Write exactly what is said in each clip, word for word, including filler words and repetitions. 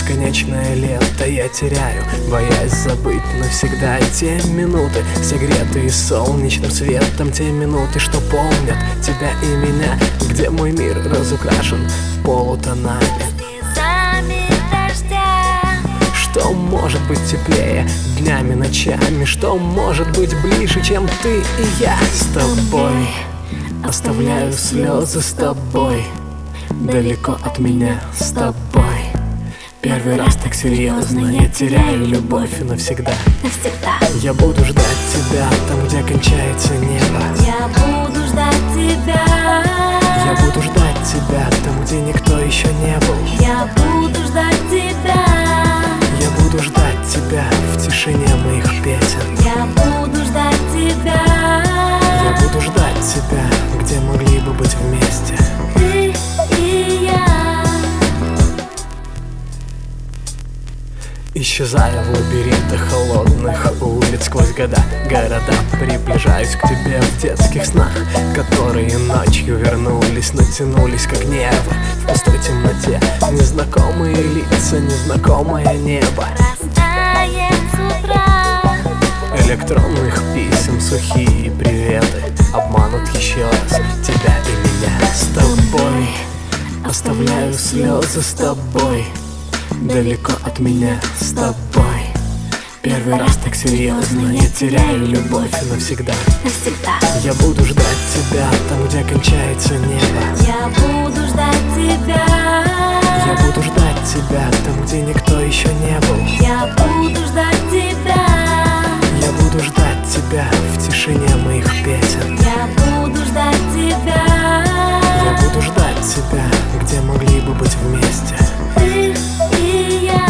бесконечное лето я теряю, боясь забыть навсегда те минуты, согретые солнечным светом, те минуты, что помнят тебя и меня, где мой мир разукрашен полутонами. Что может быть теплее днями, ночами? Что может быть ближе, чем ты и я? С тобой оставляю слезы, с тобой далеко от меня, с тобой. Первый раз так серьезно я теряю любовь навсегда. Навсегда. Я буду ждать тебя там, где кончается небо. Я буду ждать тебя. Я буду ждать тебя там, где никто еще не был. Я буду ждать тебя. Я буду ждать тебя в тишине моих песен. Я буду ждать тебя. Я буду ждать тебя, где могли бы быть вместе. Ты и я. Исчезая в лабиринтах холодных улиц сквозь года, города, приближаюсь к тебе в детских снах, которые ночью вернулись, натянулись как нервы в пустой темноте. Незнакомые лица, незнакомое небо, Растает с утра. электронных писем сухие приветы обманут еще раз тебя и меня. С тобой оставляю слезы, с тобой далеко от меня, с тобой. Первый раз так серьезно я теряю любовь навсегда. Навсегда. Я буду ждать тебя там, где кончается небо. Я буду ждать тебя. Я буду ждать тебя там, где никто еще не был. Я буду ждать тебя. Я буду ждать тебя в тишине моих песен. Я буду ждать тебя. Я буду ждать тебя, где могли бы быть вместе. Ты и я.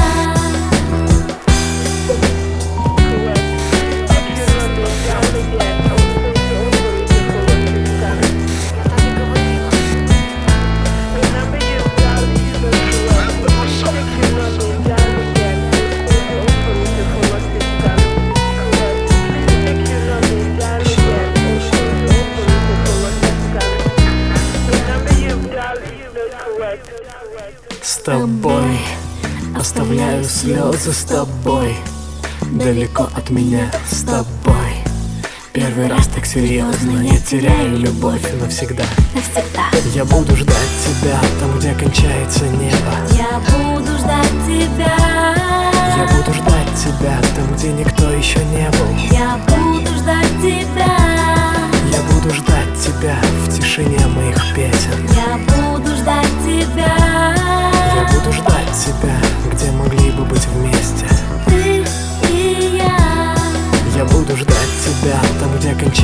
С тобой оставляю слезы, с тобой далеко от меня, с тобой. Первый раз так серьезно я теряю любовь навсегда. Навсегда. Я буду ждать тебя там, где кончается небо. Я буду ждать тебя. Я буду ждать тебя там, где никто еще не был. Я буду ждать тебя. Я буду ждать тебя в тишине моих песен. Я буду ждать тебя. Я буду ждать тебя, где могли бы быть вместе. Ты и я. Я буду ждать тебя там, где кончается